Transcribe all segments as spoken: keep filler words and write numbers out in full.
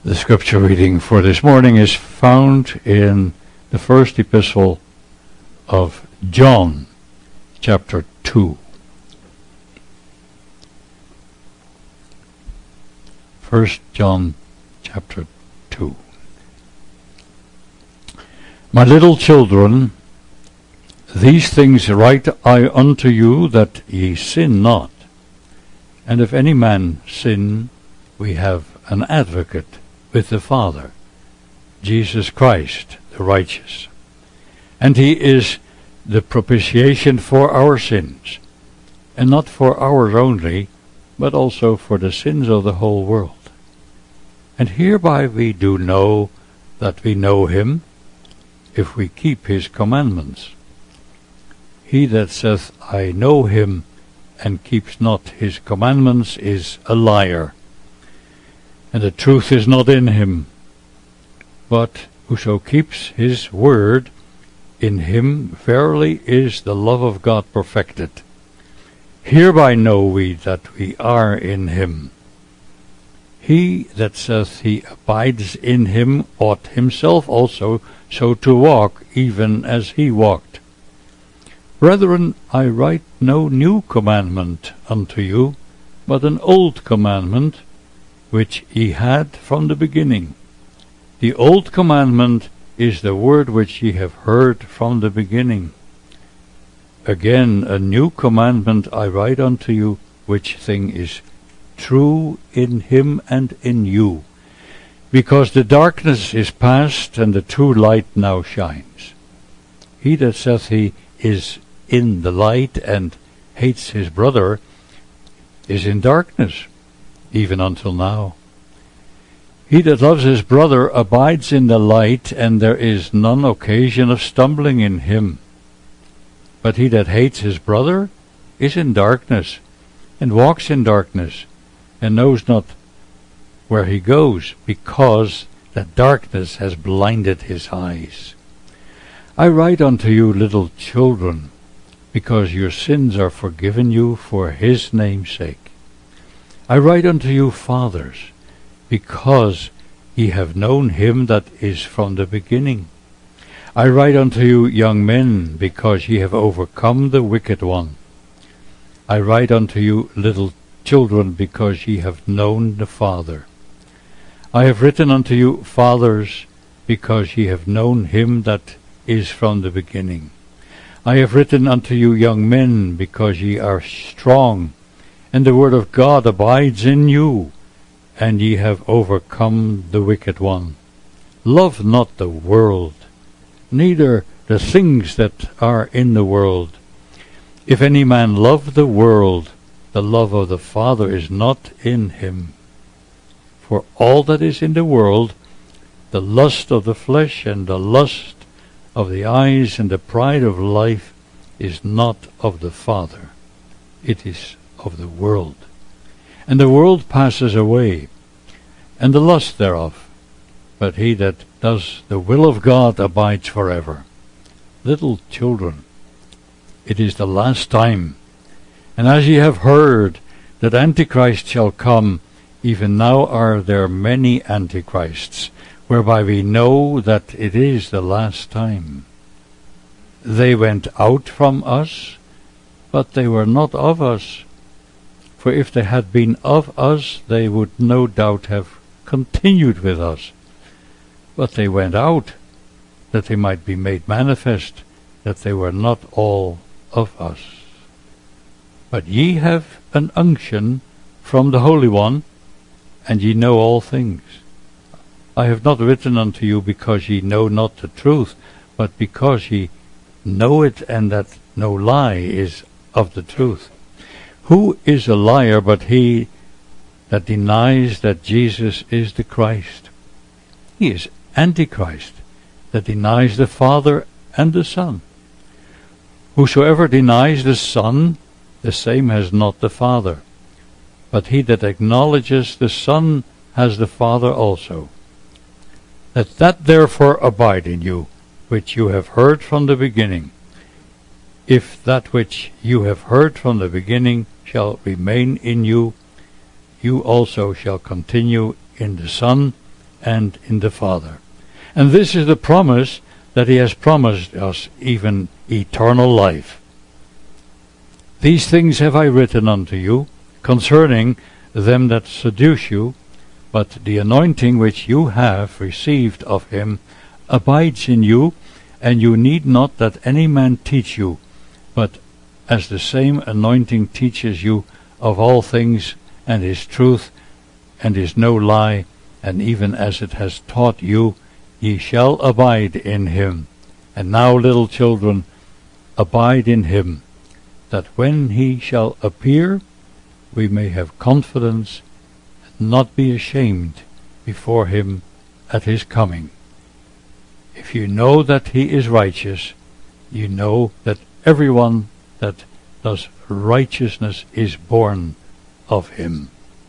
The scripture reading for this morning is found in the first epistle of John, chapter two. First John, chapter two. My little children, these things write I unto you, that ye sin not. And if any man sin, we have an advocate with the Father, Jesus Christ the righteous. And he is the propitiation for our sins, and not for ours only, but also for the sins of the whole world. And hereby we do know that we know him, if we keep his commandments. He that saith, I know him, and keeps not his commandments, is a liar, and the truth is not in him. But whoso keeps his word, in him verily is the love of God perfected. Hereby know we that we are in him. He that saith he abides in him ought himself also so to walk, even as he walked. Brethren, I write no new commandment unto you, but an old commandment, which ye had from the beginning. The old commandment is the word which ye have heard from the beginning. Again, a new commandment I write unto you, which thing is true in him and in you, because the darkness is past, and the true light now shines. He that saith he is in the light, and hates his brother, is in darkness, even until now. He that loves his brother abides in the light, and there is none occasion of stumbling in him. But he that hates his brother is in darkness, and walks in darkness, and knows not where he goes, because that darkness has blinded his eyes. I write unto you, little children, because your sins are forgiven you for his name's sake. I write unto you, fathers, because ye have known him that is from the beginning. I write unto you, young men, because ye have overcome the wicked one. I write unto you, little children, because ye have known the Father. I have written unto you, fathers, because ye have known him that is from the beginning. I have written unto you, young men, because ye are strong, and the word of God abides in you, and ye have overcome the wicked one. Love not the world, neither the things that are in the world. If any man love the world, the love of the Father is not in him. For all that is in the world, the lust of the flesh, and the lust of the eyes, and the pride of life, is not of the Father. It is of the world. And the world passes away, and the lust thereof, but he that does the will of God abides forever. Little children, it is the last time, and as ye have heard that Antichrist shall come, even now are there many Antichrists, whereby we know that it is the last time. They went out from us, but they were not of us. For if they had been of us, they would no doubt have continued with us. But they went out, that they might be made manifest, that they were not all of us. But ye have an unction from the Holy One, and ye know all things. I have not written unto you because ye know not the truth, but because ye know it, and that no lie is of the truth. Who is a liar but he that denies that Jesus is the Christ? He is Antichrist, that denies the Father and the Son. Whosoever denies the Son, the same has not the Father. But he that acknowledges the Son has the Father also. Let that therefore abide in you, which you have heard from the beginning. If that which you have heard from the beginning shall remain in you, you also shall continue in the Son and in the Father. And this is the promise that he has promised us, even eternal life. These things have I written unto you concerning them that seduce you, but the anointing which you have received of him abides in you, and you need not that any man teach you, but as the same anointing teaches you of all things, and is truth, and is no lie, and even as it has taught you, ye shall abide in him. And now, little children, abide in him, that when he shall appear, we may have confidence, and not be ashamed before him at his coming. If you know that he is righteous, you know that everyone that does righteousness is born of him.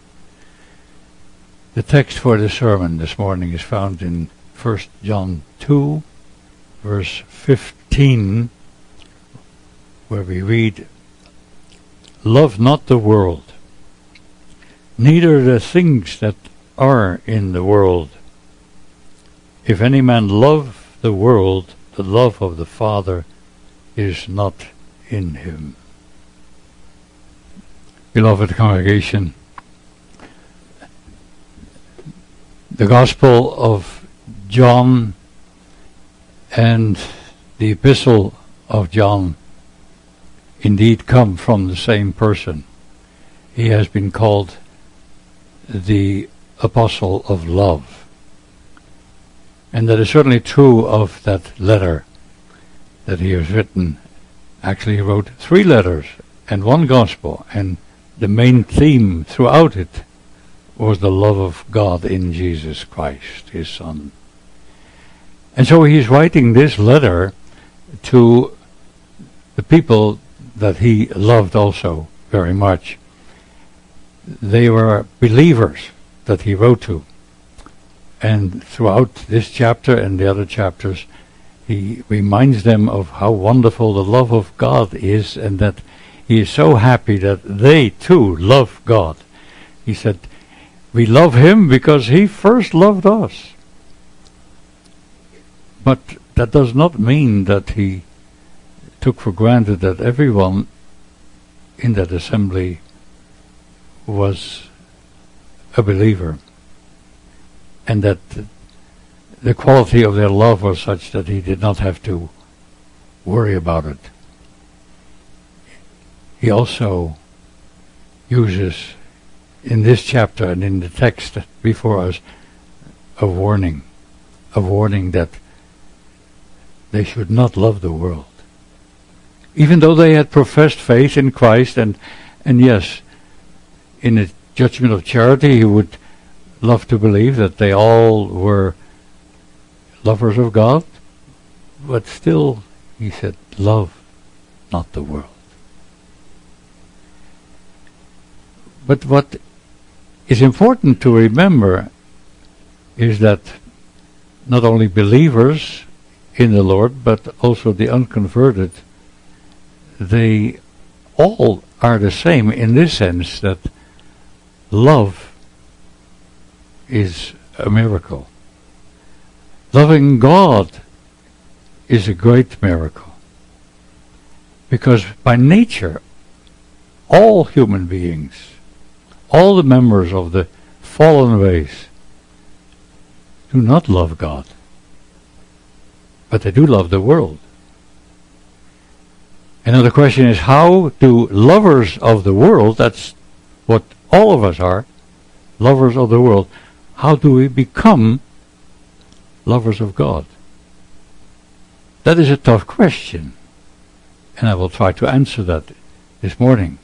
The text for the sermon this morning is found in First John two, verse fifteen, where we read, Love not the world, neither the things that are in the world. If any man love the world, the love of the Father is not in him. Beloved congregation, the Gospel of John and the Epistle of John indeed come from the same person. He has been called the Apostle of Love. And that is certainly true of that letter that he has written. Actually, he wrote three letters and one Gospel, and the main theme throughout it was the love of God in Jesus Christ, his Son. And so he's writing this letter to the people that he loved also very much. They were believers that he wrote to. And throughout this chapter and the other chapters, he reminds them of how wonderful the love of God is, and that he is so happy that they too love God. He said, we love him because he first loved us. But that does not mean that he took for granted that everyone in that assembly was a believer, and that the quality of their love was such that he did not have to worry about it. He also uses in this chapter and in the text before us a warning, a warning that they should not love the world. Even though they had professed faith in Christ, and and yes, in a judgment of charity, he would love to believe that they all were lovers of God, but still, he said, love not the world. But what is important to remember is that not only believers in the Lord, but also the unconverted, they all are the same in this sense that love is a miracle. Loving God is a great miracle. Because by nature, all human beings, all the members of the fallen race, do not love God, but they do love the world. And now the question is, how do lovers of the world, that's what all of us are, lovers of the world, how do we become lovers of God? That is a tough question, and I will try to answer that this morning.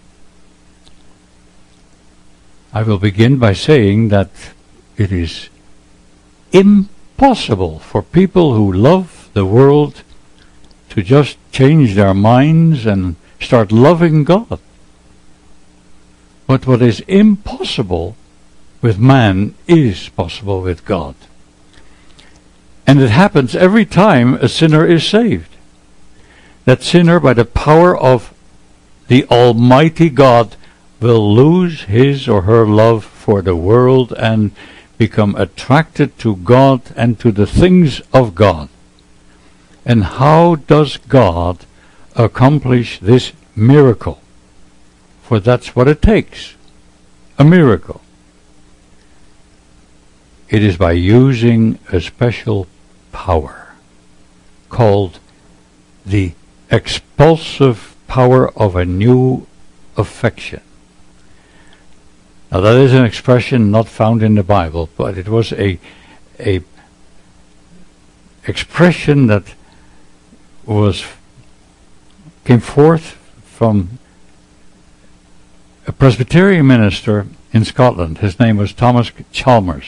I will begin by saying that it is impossible for people who love the world to just change their minds and start loving God. But what is impossible with man is possible with God. And it happens every time a sinner is saved. That sinner, by the power of the Almighty God, will lose his or her love for the world and become attracted to God and to the things of God. And how does God accomplish this miracle? For that's what it takes, a miracle. It is by using a special power called the expulsive power of a new affection. Now that is an expression not found in the Bible, but it was a a expression that was came forth from a Presbyterian minister in Scotland. His name was Thomas Chalmers.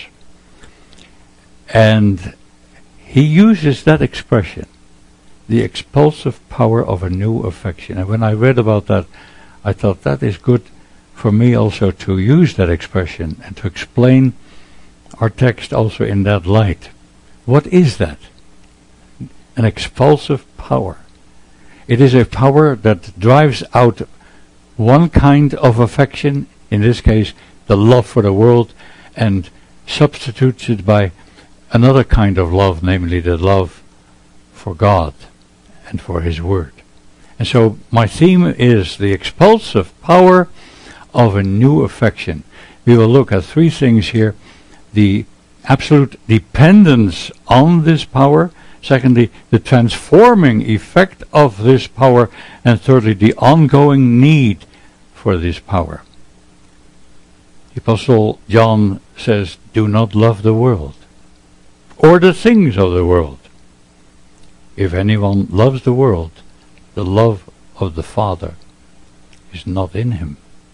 And he uses that expression, the expulsive power of a new affection. And when I read about that, I thought that is good for me also to use that expression and to explain our text also in that light. What is that? An expulsive power. It is a power that drives out one kind of affection, in this case the love for the world, and substitutes it by another kind of love, namely the love for God and for His Word. And so my theme is the expulsive power of a new affection. We will look at three things here: the absolute dependence on this power, secondly, the transforming effect of this power, and thirdly, the ongoing need for this power. The Apostle John says, do not love the world or the things of the world. If anyone loves the world, the love of the Father is not in him.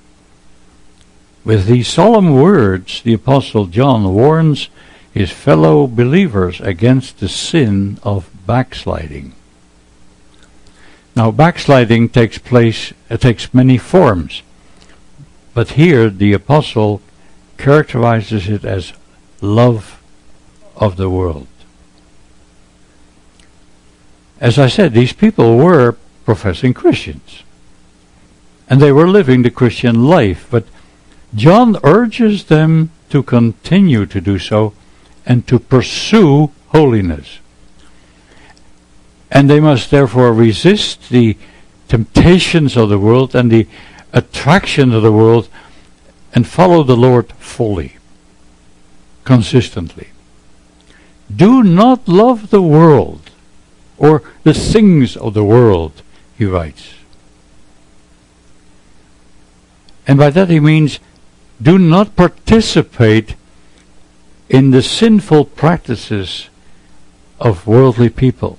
With these solemn words, the Apostle John warns his fellow believers against the sin of backsliding. Now, backsliding takes place, it takes many forms, but here the Apostle characterizes it as love of the world. As I said, these people were professing Christians, and they were living the Christian life, but John urges them to continue to do so and to pursue holiness. And they must therefore resist the temptations of the world and the attraction of the world and follow the Lord fully, consistently. Do not love the world or the things of the world, he writes. And by that he means, do not participate in the sinful practices of worldly people.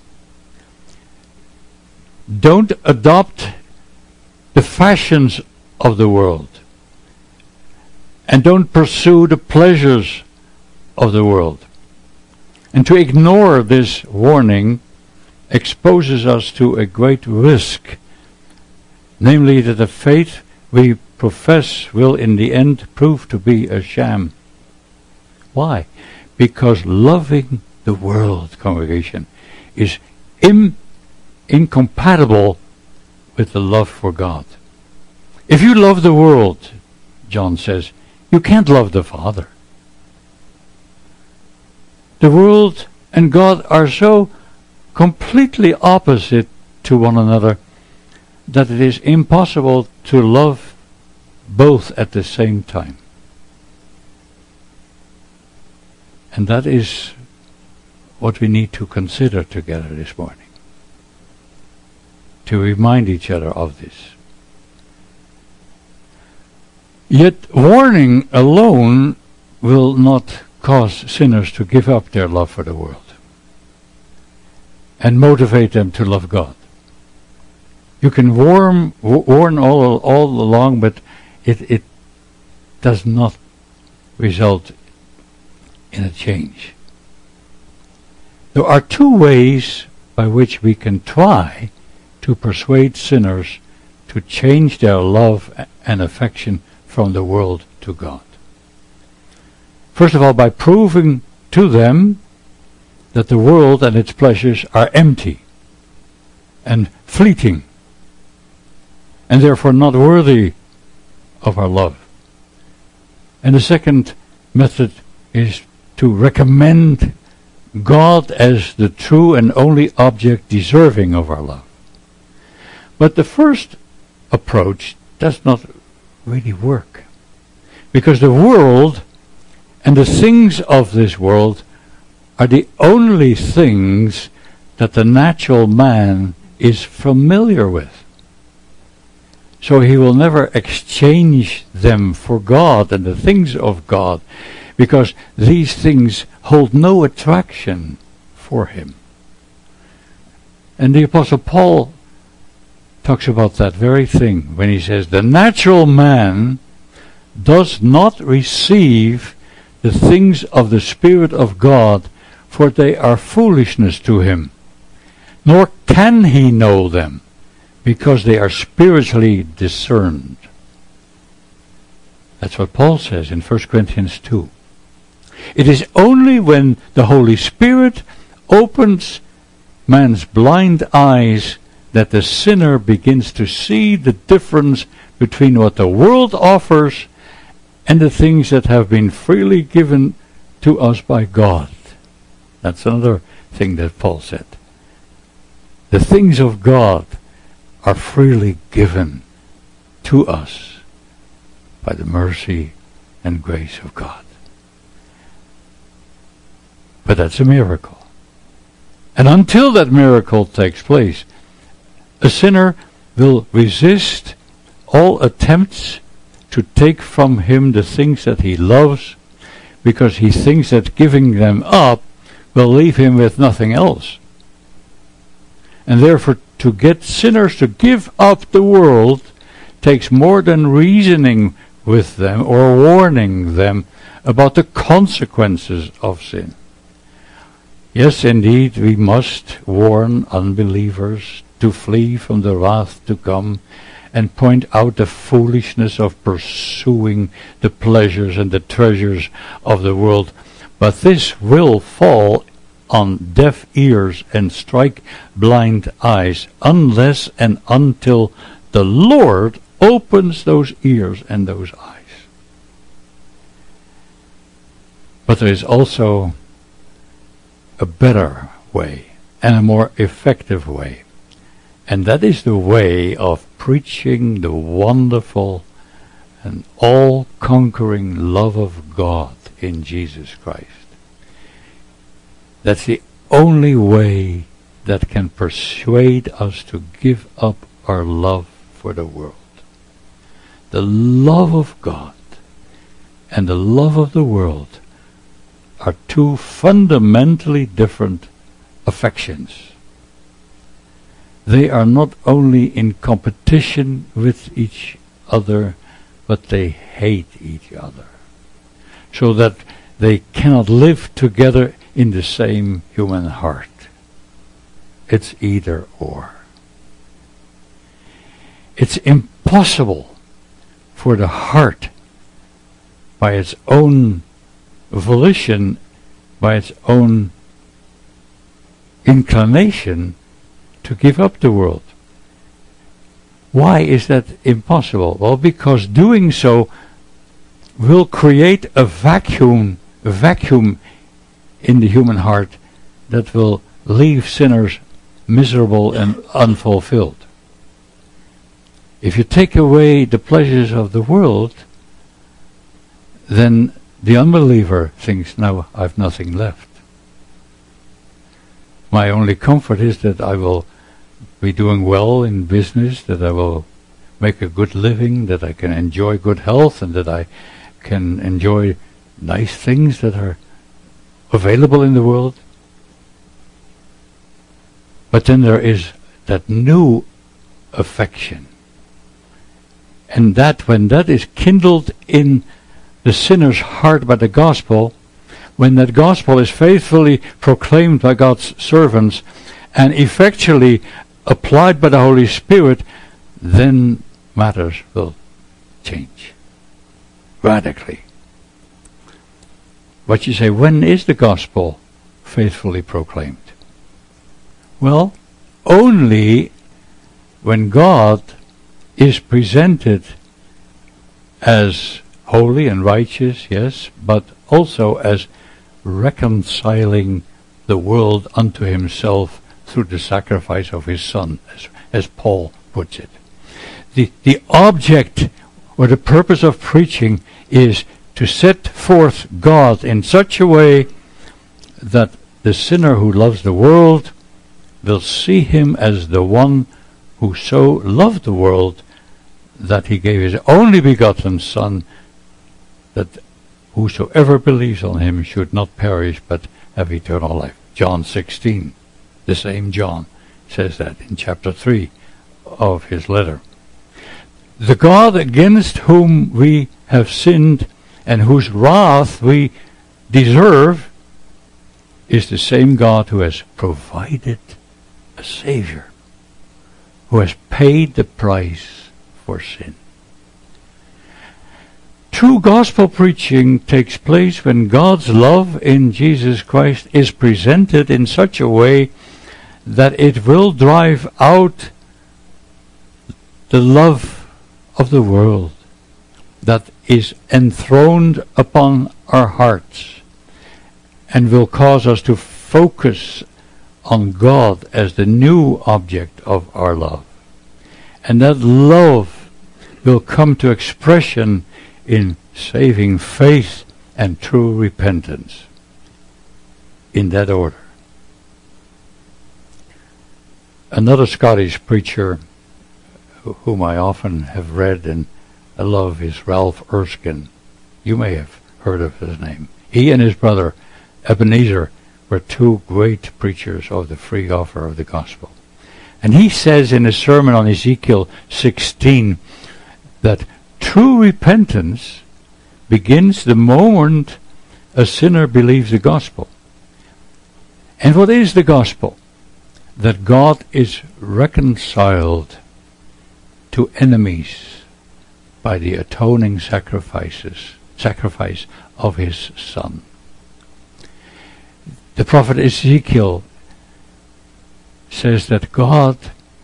Don't adopt the fashions of the world, and don't pursue the pleasures of the world. And to ignore this warning exposes us to a great risk, namely that the faith we profess will in the end prove to be a sham. Why? Because loving the world, congregation, is im- incompatible with the love for God. If you love the world, John says, you can't love the Father. The world and God are so completely opposite to one another that it is impossible to love both at the same time. And that is what we need to consider together this morning, to remind each other of this. Yet warning alone will not cause sinners to give up their love for the world and motivate them to love God. You can warn, warn all, all along, but it, it does not result in a change. There are two ways by which we can try to persuade sinners to change their love and affection from the world to God. First of all, by proving to them that the world and its pleasures are empty and fleeting, and therefore not worthy of our love. And the second method is to recommend God as the true and only object deserving of our love. But the first approach does not really work, because the world and the things of this world are the only things that the natural man is familiar with. So he will never exchange them for God and the things of God, because these things hold no attraction for him. And the Apostle Paul talks about that very thing when he says, the natural man does not receive the things of the Spirit of God, for they are foolishness to him, nor can he know them, because they are spiritually discerned. That's what Paul says in First Corinthians two. It is only when the Holy Spirit opens man's blind eyes that the sinner begins to see the difference between what the world offers and the things that have been freely given to us by God. That's another thing that Paul said. The things of God are freely given to us by the mercy and grace of God. But that's a miracle. And until that miracle takes place, a sinner will resist all attempts to take from him the things that he loves, because he thinks that giving them up will leave him with nothing else. And therefore, to get sinners to give up the world takes more than reasoning with them or warning them about the consequences of sin. Yes, indeed, we must warn unbelievers to flee from the wrath to come, and point out the foolishness of pursuing the pleasures and the treasures of the world. But this will fall on deaf ears and strike blind eyes, unless and until the Lord opens those ears and those eyes. But there is also a better way and a more effective way. And that is the way of preaching the wonderful and all-conquering love of God in Jesus Christ. That's the only way that can persuade us to give up our love for the world. The love of God and the love of the world are two fundamentally different affections. They are not only in competition with each other, but they hate each other, so that they cannot live together in the same human heart. It's either or. It's impossible for the heart, by its own volition, by its own inclination, to give up the world. Why is that impossible? Well, because doing so will create a vacuum, a vacuum in the human heart that will leave sinners miserable and unfulfilled. If you take away the pleasures of the world, then the unbeliever thinks, now I've nothing left. My only comfort is that I will be doing well in business, that I will make a good living, that I can enjoy good health, and that I can enjoy nice things that are available in the world. But then there is that new affection. And that when that is kindled in the sinner's heart by the gospel, when that gospel is faithfully proclaimed by God's servants and effectually applied by the Holy Spirit, then matters will change radically. But you say, when is the gospel faithfully proclaimed? Well, only when God is presented as holy and righteous, yes, but also as reconciling the world unto himself through the sacrifice of his Son, as, as Paul puts it. The, the object or the purpose of preaching is to set forth God in such a way that the sinner who loves the world will see him as the one who so loved the world that he gave his only begotten Son, that whosoever believes on him should not perish but have eternal life. John sixteen, the same John says that in chapter three of his letter. The God against whom we have sinned and whose wrath we deserve is the same God who has provided a Savior, who has paid the price for sin. True gospel preaching takes place when God's love in Jesus Christ is presented in such a way that it will drive out the love of the world that is enthroned upon our hearts and will cause us to focus on God as the new object of our love. And that love will come to expression in saving faith and true repentance. In that order. Another Scottish preacher whom I often have read and I love is Ralph Erskine. You may have heard of his name. He and his brother Ebenezer were two great preachers of the free offer of the gospel. And he says in his sermon on Ezekiel sixteen that true repentance begins the moment a sinner believes the gospel. And what is the gospel? That God is reconciled to enemies by the atoning sacrifices, sacrifice of his Son. The prophet Ezekiel says that God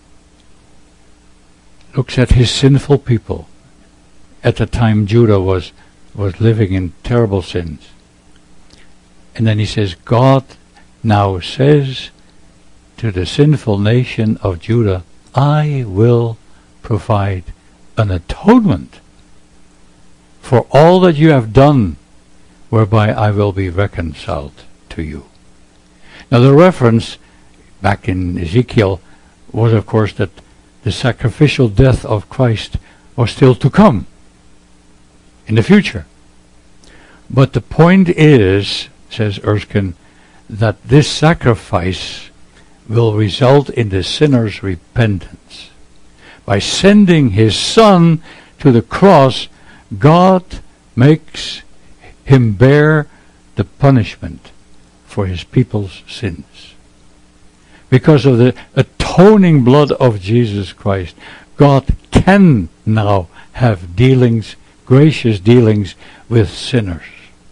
looks at his sinful people. At the time Judah was, was living in terrible sins. And then he says, God now says to the sinful nation of Judah, I will provide an atonement for all that you have done, whereby I will be reconciled to you. Now the reference back in Ezekiel was, of course, that the sacrificial death of Christ was still to come in the future. But the point is, says Erskine, that this sacrifice will result in the sinner's repentance. By sending his Son to the cross, God makes him bear the punishment for his people's sins. Because of the atoning blood of Jesus Christ, God can now have dealings, gracious dealings with sinners.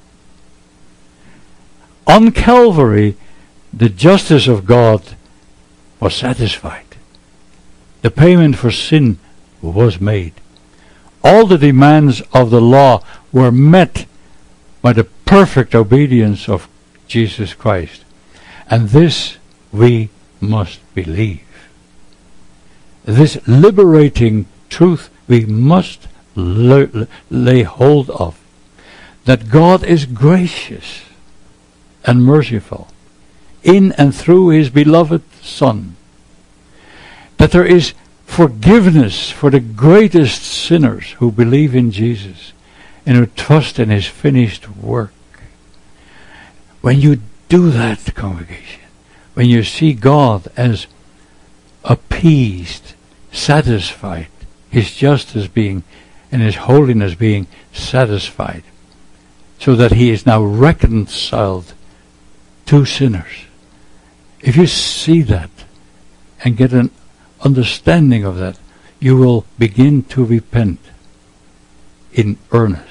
On Calvary, the justice of God was satisfied. The payment for sin was made. All the demands of the law were met by the perfect obedience of Jesus Christ. And this we must believe. This liberating truth we must l- lay hold of. That God is gracious and merciful in and through his beloved Son. That there is forgiveness for the greatest sinners who believe in Jesus and who trust in his finished work. When you do that, congregation, when you see God as appeased, satisfied, his justice being and his holiness being satisfied, so that he is now reconciled to sinners. If you see that and get an understanding of that, you will begin to repent in earnest.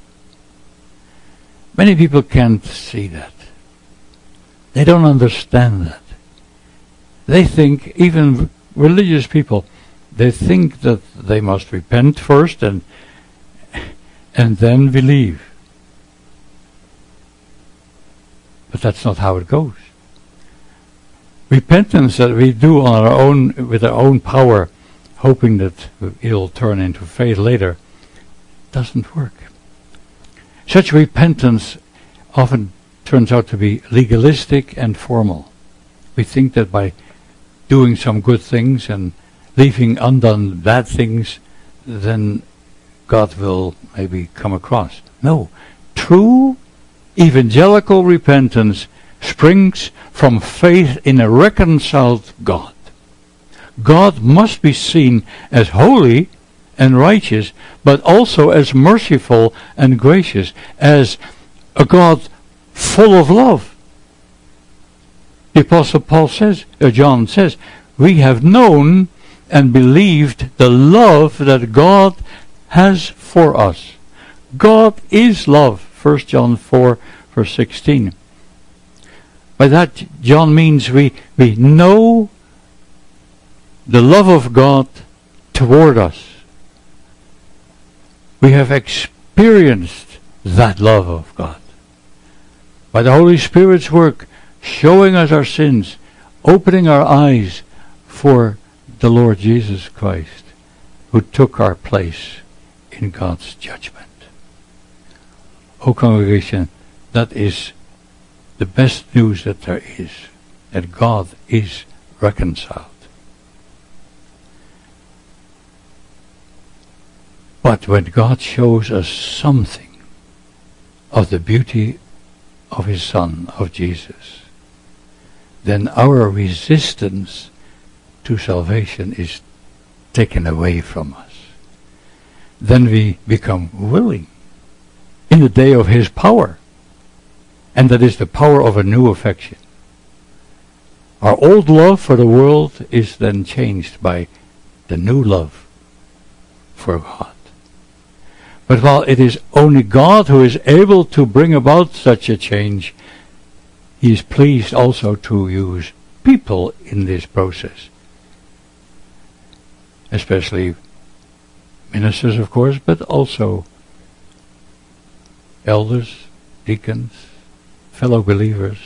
Many people can't see that. They don't understand that. They think, even religious people, they think that they must repent first and and then believe. But that's not how it goes. Repentance that we do on our own, with our own power, hoping that it'll turn into faith later, doesn't work. Such repentance often turns out to be legalistic and formal. We think that by doing some good things and leaving undone bad things, then God will maybe come across. No. True evangelical repentance springs from faith in a reconciled God. God must be seen as holy and righteous, but also as merciful and gracious, as a God full of love. The Apostle Paul says, or John says, we have known and believed the love that God has for us. God is love. First John four, verse sixteen. By that, John means we, we know the love of God toward us. We have experienced that love of God. By the Holy Spirit's work, showing us our sins, opening our eyes for the Lord Jesus Christ, who took our place in God's judgment. O congregation, that is the best news that there is, that God is reconciled. But when God shows us something of the beauty of His Son, of Jesus, then our resistance to salvation is taken away from us. Then we become willing in the day of His power. And that is the power of a new affection. Our old love for the world is then changed by the new love for God. But while it is only God who is able to bring about such a change, He is pleased also to use people in this process. Especially ministers, of course, but also elders, deacons, fellow believers,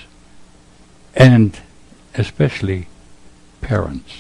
and especially parents.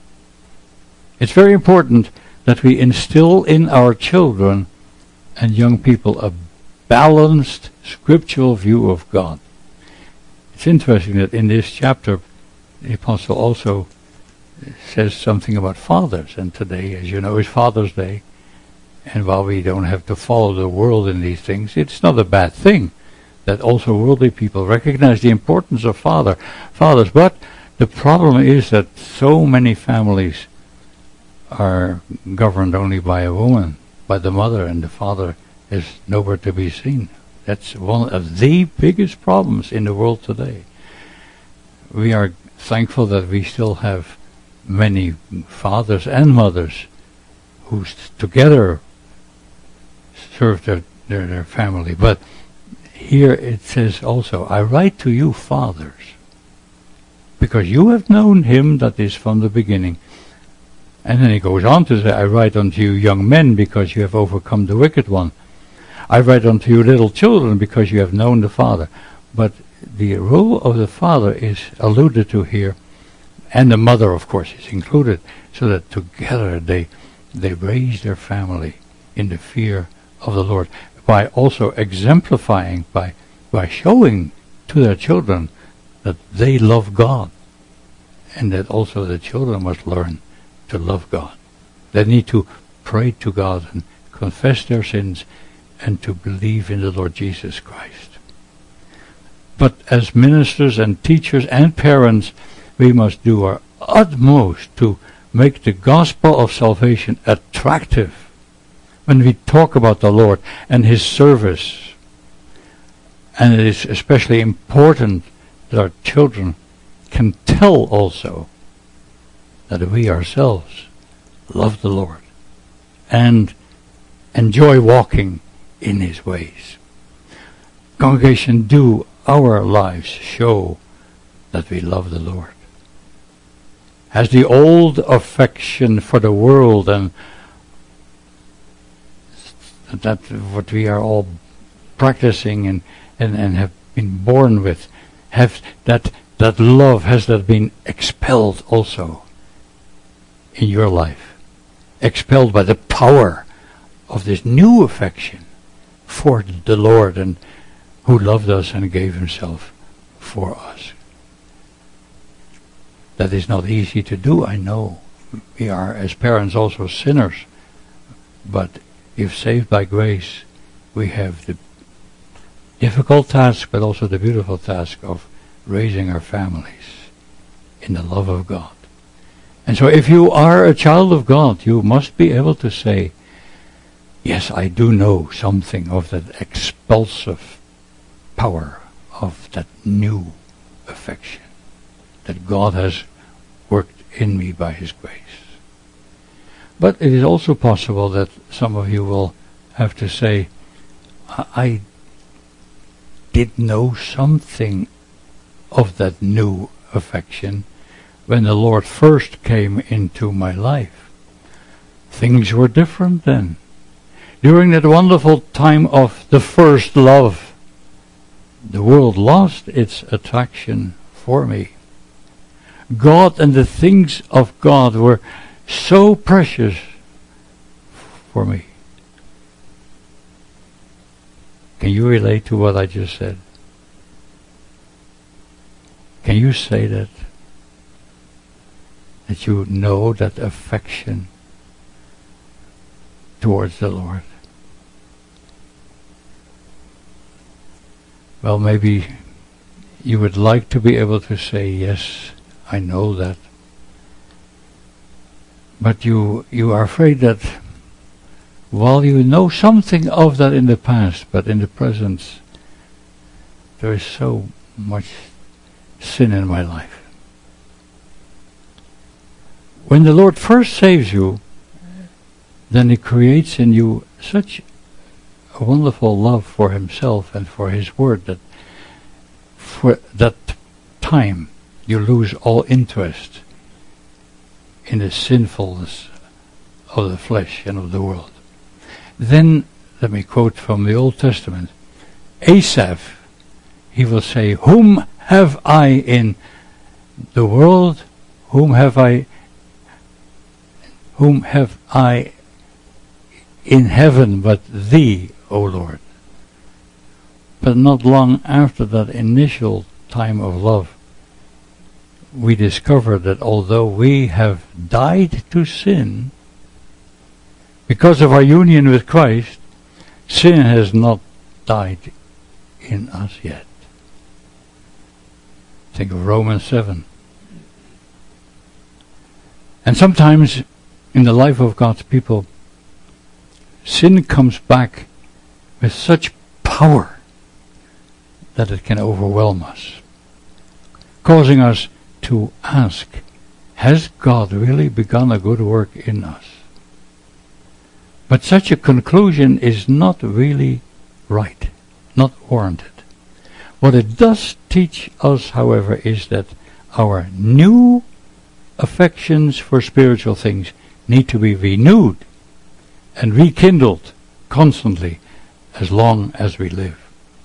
It's very important that we instill in our children and young people a balanced scriptural view of God. It's interesting that in this chapter the apostle also says something about fathers, and today, as you know, is Father's Day, and while we don't have to follow the world in these things, it's not a bad thing that also worldly people recognize the importance of father, fathers. But the problem is that so many families are governed only by a woman, by the mother, and the father is nowhere to be seen. That's one of the biggest problems in the world today. We are thankful that we still have many fathers and mothers who together serve their, their, their family. But here it says also, I write to you, fathers, because you have known Him that is from the beginning. And then he goes on to say, I write unto you, young men, because you have overcome the wicked one. I write unto you, little children, because you have known the Father. But the role of the father is alluded to here, and the mother, of course, is included, so that together they they raise their family in the fear of the Lord, by also exemplifying, by by showing to their children that they love God, and that also the children must learn to love God. They need to pray to God and confess their sins and to believe in the Lord Jesus Christ. But as ministers and teachers and parents, we must do our utmost to make the gospel of salvation attractive when we talk about the Lord and His service. And it is especially important that our children can tell also that we ourselves love the Lord and enjoy walking in His ways. Congregation, do our lives show that we love the Lord? Has the old affection for the world and that what we are all practicing and, and, and have been born with, have that that love, has that been expelled also in your life? Expelled by the power of this new affection for the Lord, and who loved us and gave himself for us. That is not easy to do, I know. We are, as parents, also sinners. But if saved by grace, we have the difficult task, but also the beautiful task of raising our families in the love of God. And so if you are a child of God, you must be able to say, yes, I do know something of that expulsive power of that new affection that God has worked in me by his grace. But it is also possible that some of you will have to say, I, I did know something of that new affection when the Lord first came into my life. Things were different then. During that wonderful time of the first love, the world lost its attraction for me. God and the things of God were so precious for me. Can you relate to what I just said? Can you say that? That you know that affection towards the Lord? Well, maybe you would like to be able to say, yes, I know that. But you you are afraid that while you know something of that in the past, but in the present, there is so much sin in my life. When the Lord first saves you, then he creates in you such a wonderful love for himself and for his word that for that time you lose all interest in the sinfulness of the flesh and of the world. Then, let me quote from the Old Testament, Asaph, he will say, whom have I in the world, whom have I, whom have I in heaven but thee, O Lord? But not long after that initial time of love, we discover that although we have died to sin, because of our union with Christ, sin has not died in us yet. Think of Romans seven. And sometimes in the life of God's people, sin comes back with such power that it can overwhelm us, causing us to ask, has God really begun a good work in us? But such a conclusion is not really right, not warranted. What it does teach us, however, is that our new affections for spiritual things need to be renewed and rekindled constantly as long as we live.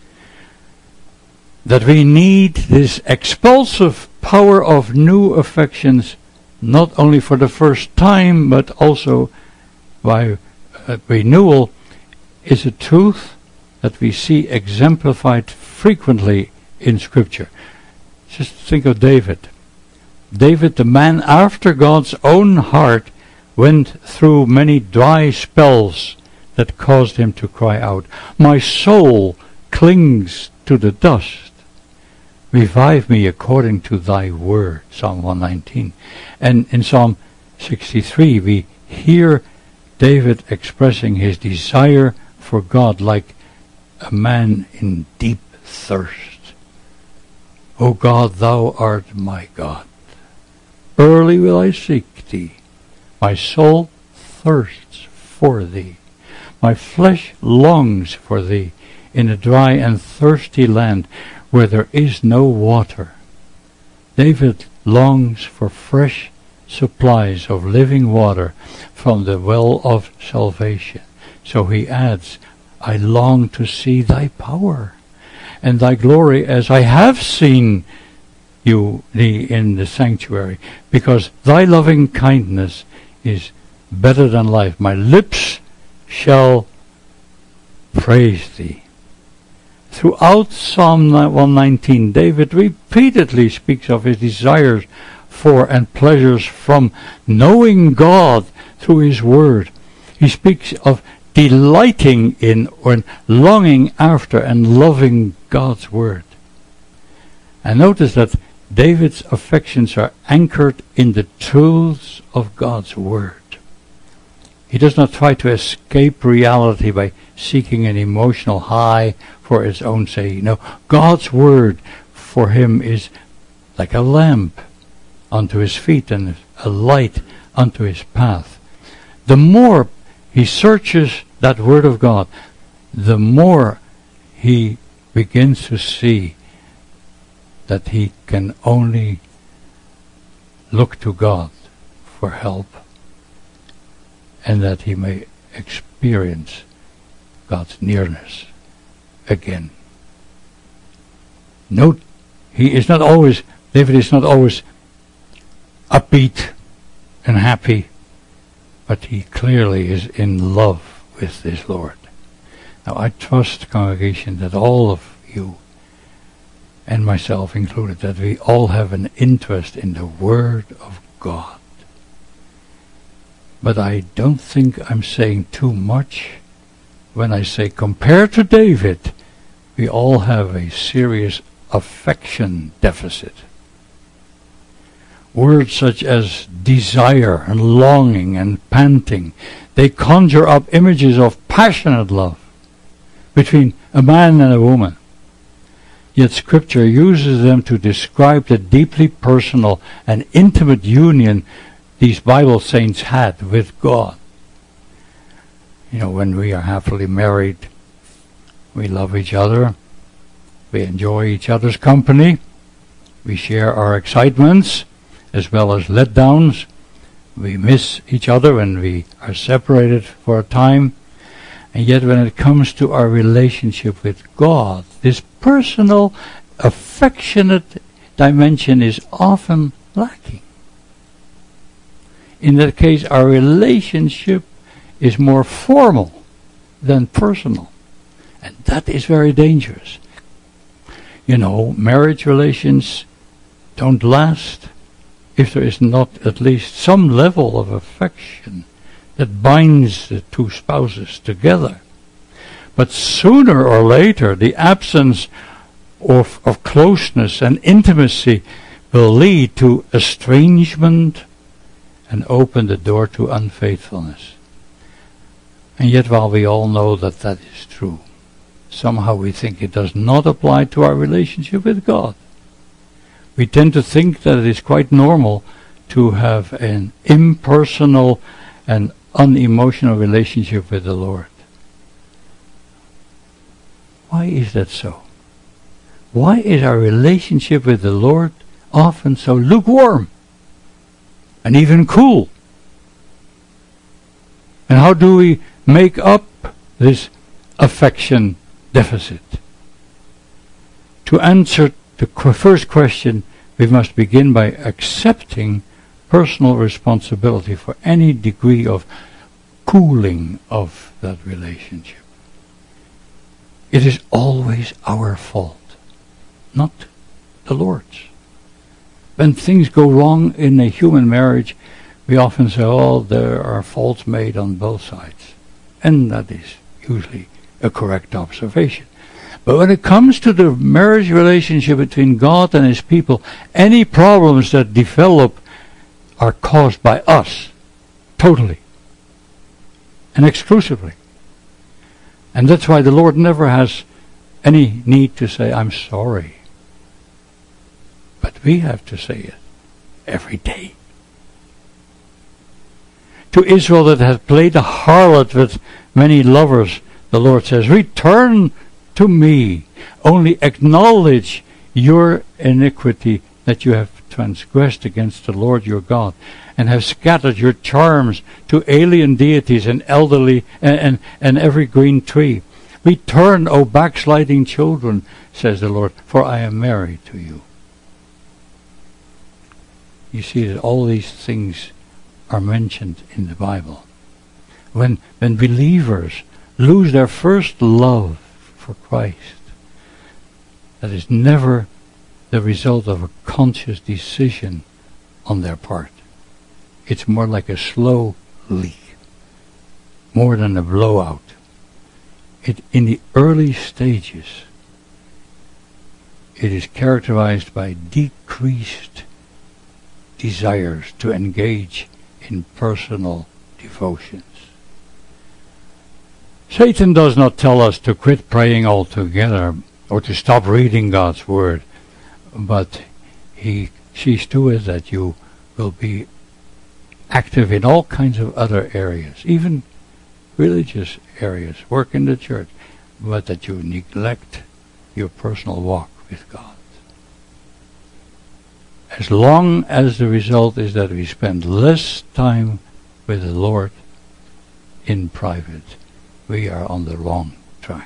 That we need this expulsive power of new affections not only for the first time but also by uh, renewal is a truth that we see exemplified frequently in Scripture. Just think of David. David, the man after God's own heart, went through many dry spells that caused him to cry out, my soul clings to the dust. Revive me according to thy word, Psalm one nineteen. And in Psalm sixty-three we hear David expressing his desire for God like a man in deep thirst. O God, thou art my God. Early will I seek thee. My soul thirsts for thee. My flesh longs for thee in a dry and thirsty land where there is no water. David longs for fresh supplies of living water from the well of salvation. So he adds, I long to see thy power and thy glory as I have seen you thee in the sanctuary, because thy loving kindness is better than life. My lips shall praise thee. Throughout Psalm one nineteen, David repeatedly speaks of his desires for and pleasures from knowing God through his word. He speaks of delighting in or longing after and loving God's word. And notice that David's affections are anchored in the truths of God's word. He does not try to escape reality by seeking an emotional high for its own sake. No, God's word for him is like a lamp unto his feet and a light unto his path. The more he searches that word of God, the more he begins to see that he can only look to God for help, and that he may experience God's nearness again. Note, he is not always, David is not always upbeat and happy, but he clearly is in love with this Lord. Now I trust, congregation, that all of you, and myself included, that we all have an interest in the Word of God. But I don't think I'm saying too much when I say, compared to David, we all have a serious affection deficit. Words such as desire and longing and panting, they conjure up images of passionate love between a man and a woman. Yet Scripture uses them to describe the deeply personal and intimate union these Bible saints had with God. You know, when we are happily married, we love each other, we enjoy each other's company, we share our excitements as well as letdowns, we miss each other when we are separated for a time. And yet when it comes to our relationship with God, this personal, affectionate dimension is often lacking. In that case, our relationship is more formal than personal. And that is very dangerous. You know, marriage relations don't last if there is not at least some level of affection that binds the two spouses together. But sooner or later, the absence of, of closeness and intimacy will lead to estrangement and open the door to unfaithfulness. And yet, while we all know that that is true, somehow we think it does not apply to our relationship with God. We tend to think that it is quite normal to have an impersonal and unemotional relationship with the Lord. Why is that so? Why is our relationship with the Lord often so lukewarm and even cool? And how do we make up this affection deficit? To answer the qu- first question, we must begin by accepting personal responsibility for any degree of cooling of that relationship. It is always our fault, not the Lord's. When things go wrong in a human marriage, we often say, oh, there are faults made on both sides. And that is usually a correct observation. But when it comes to the marriage relationship between God and His people, any problems that develop are caused by us, totally and exclusively. And that's why the Lord never has any need to say, I'm sorry. But we have to say it every day. To Israel that has played a harlot with many lovers, the Lord says, return to me, only acknowledge your iniquity, that you have transgressed against the Lord your God, and have scattered your charms to alien deities and elderly and, and, and every green tree. Return, O backsliding children, says the Lord, for I am married to you. You see that all these things are mentioned in the Bible. When, when believers lose their first love for Christ, that is never the result of a conscious decision on their part. It's more like a slow leak, more than a blowout. It, in the early stages, it is characterized by decreased desires to engage in personal devotions. Satan does not tell us to quit praying altogether or to stop reading God's Word, but he sees to it that you will be active in all kinds of other areas, even religious areas, work in the church, but that you neglect your personal walk with God. As long as the result is that we spend less time with the Lord in private, we are on the wrong track.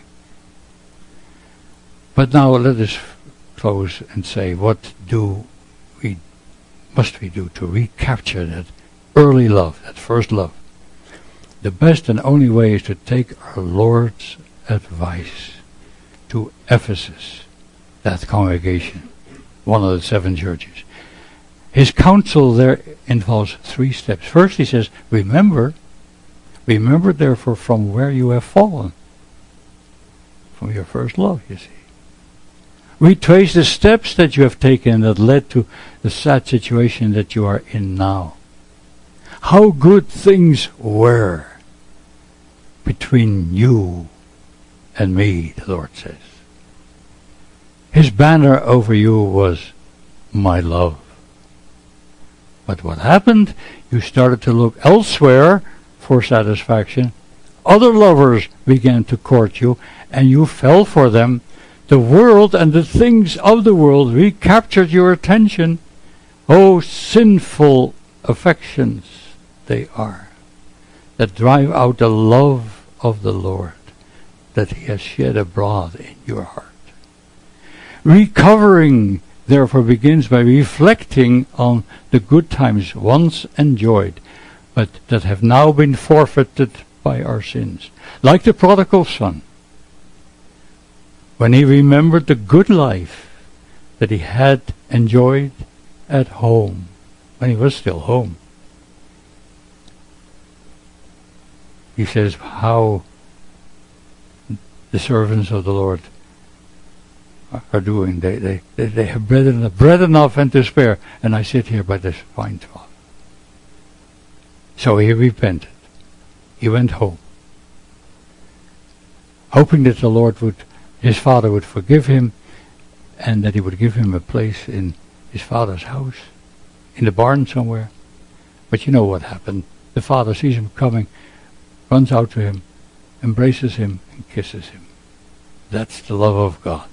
But now let us close and say, what do we, must we do to recapture that early love, that first love? The best and only way is to take our Lord's advice to Ephesus, that congregation, one of the seven churches. His counsel there involves three steps. First, he says, remember, remember therefore from where you have fallen, from your first love, you see. Retrace the steps that you have taken that led to the sad situation that you are in now. How good things were between you and me, the Lord says. His banner over you was my love. But what happened? You started to look elsewhere for satisfaction. Other lovers began to court you, and you fell for them. The world and the things of the world recaptured your attention. Oh, sinful affections they are, that drive out the love of the Lord that he has shed abroad in your heart. Recovering, therefore, begins by reflecting on the good times once enjoyed, but that have now been forfeited by our sins. Like the prodigal son, when he remembered the good life that he had enjoyed at home, when he was still home. He says how the servants of the Lord are doing. They, they, they, they have bread enough, bread enough and to spare, and I sit here by this wine trough. So he repented. He went home, hoping that the Lord would, his father would forgive him, and that he would give him a place in his father's house, in the barn somewhere. But you know what happened. The father sees him coming, runs out to him, embraces him, and kisses him. That's the love of God.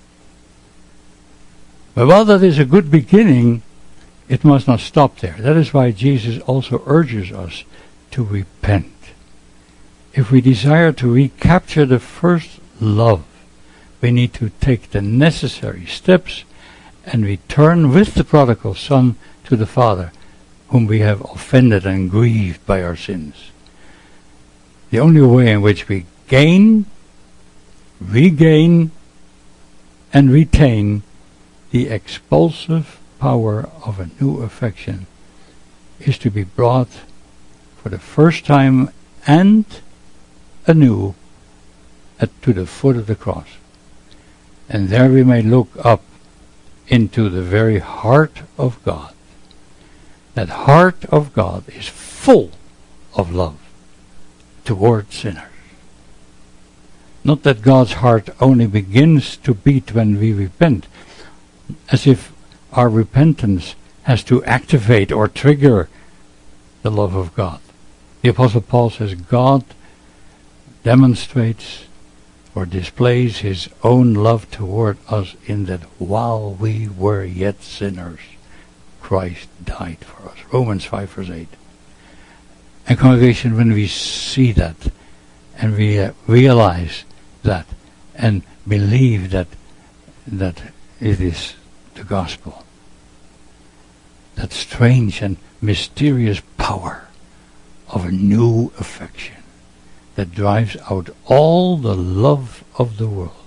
But while that is a good beginning, it must not stop there. That is why Jesus also urges us to repent. If we desire to recapture the first love, we need to take the necessary steps and return with the prodigal son to the Father, whom we have offended and grieved by our sins. The only way in which we gain, regain, and retain the expulsive power of a new affection is to be brought for the first time and anew at, to the foot of the cross. And there we may look up into the very heart of God. That heart of God is full of love toward sinners. Not that God's heart only begins to beat when we repent, as if our repentance has to activate or trigger the love of God. The Apostle Paul says God demonstrates or displays his own love toward us in that while we were yet sinners, Christ died for us. Romans five verse eight. And congregation, when we see that and we uh, realize that and believe that that it is the gospel. That strange and mysterious power of a new affection that drives out all the love of the world.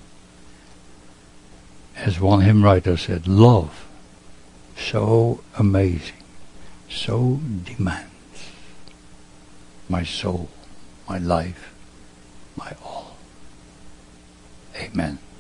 As one hymn writer said, love so amazing, so demands my soul, my life, my all. Amen.